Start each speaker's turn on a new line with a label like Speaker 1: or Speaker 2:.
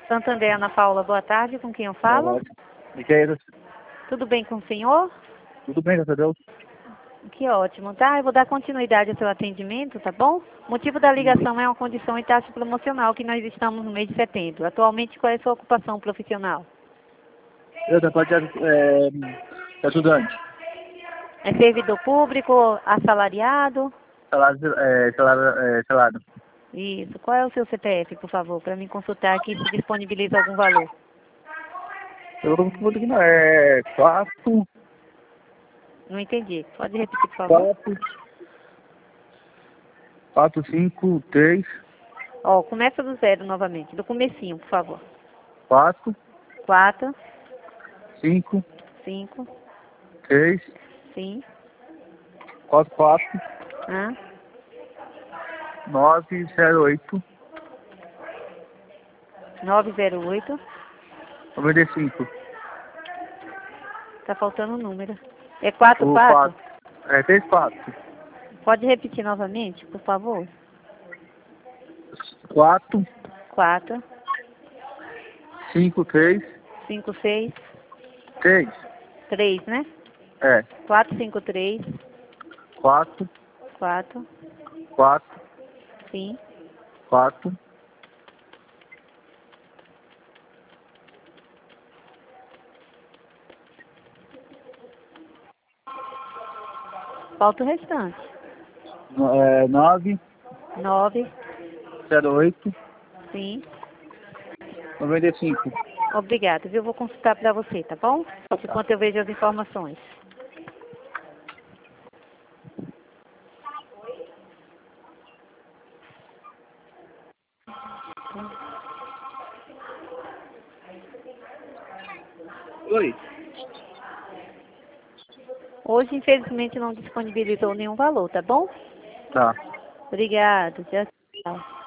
Speaker 1: Santander, Ana Paula, boa tarde. Com quem eu
Speaker 2: Boa
Speaker 1: falo?
Speaker 2: tarde. Miqueiras.
Speaker 1: Tudo bem com o senhor?
Speaker 2: Tudo bem, graças a Deus?
Speaker 1: Que ótimo, tá? Eu vou dar continuidade ao seu atendimento, tá bom? O motivo da ligação é uma condição em taxa promocional que nós estamos no mês de setembro. Atualmente, qual é a sua ocupação profissional?
Speaker 2: Eu da parte de ajudante.
Speaker 1: É servidor público, assalariado?
Speaker 2: Salário.
Speaker 1: Isso. Qual é o seu CPF, por favor, para me consultar aqui se disponibiliza algum valor?
Speaker 2: Eu vou ter que não. É 4,
Speaker 1: Não entendi. Pode repetir, por favor?
Speaker 2: 5, 3,
Speaker 1: Ó, começa do zero novamente, do comecinho, por favor.
Speaker 2: 4,
Speaker 1: 4,
Speaker 2: 5,
Speaker 1: 5,
Speaker 2: 3,
Speaker 1: sim,
Speaker 2: 4,
Speaker 1: hã?
Speaker 2: 9, 0, 8,
Speaker 1: 908.
Speaker 2: 95.
Speaker 1: Tá faltando um número. É 4,
Speaker 2: O
Speaker 1: 4?
Speaker 2: 4. 3, 4.
Speaker 1: Pode repetir novamente, por favor?
Speaker 2: 4,
Speaker 1: 4,
Speaker 2: 5, 3,
Speaker 1: 5, 6,
Speaker 2: 3.
Speaker 1: 3, né?
Speaker 2: É.
Speaker 1: 4, 5, 3,
Speaker 2: 4,
Speaker 1: 4,
Speaker 2: 4,
Speaker 1: sim.
Speaker 2: 4.
Speaker 1: Falta o restante.
Speaker 2: 9,
Speaker 1: 9,
Speaker 2: 0, 8,
Speaker 1: sim.
Speaker 2: 95.
Speaker 1: Obrigada, viu? Eu vou consultar para você, tá bom? Enquanto eu vejo as informações.
Speaker 2: Oi.
Speaker 1: Hoje, infelizmente, não disponibilizou nenhum valor, tá bom?
Speaker 2: Tá.
Speaker 1: Obrigada. Tchau, tchau.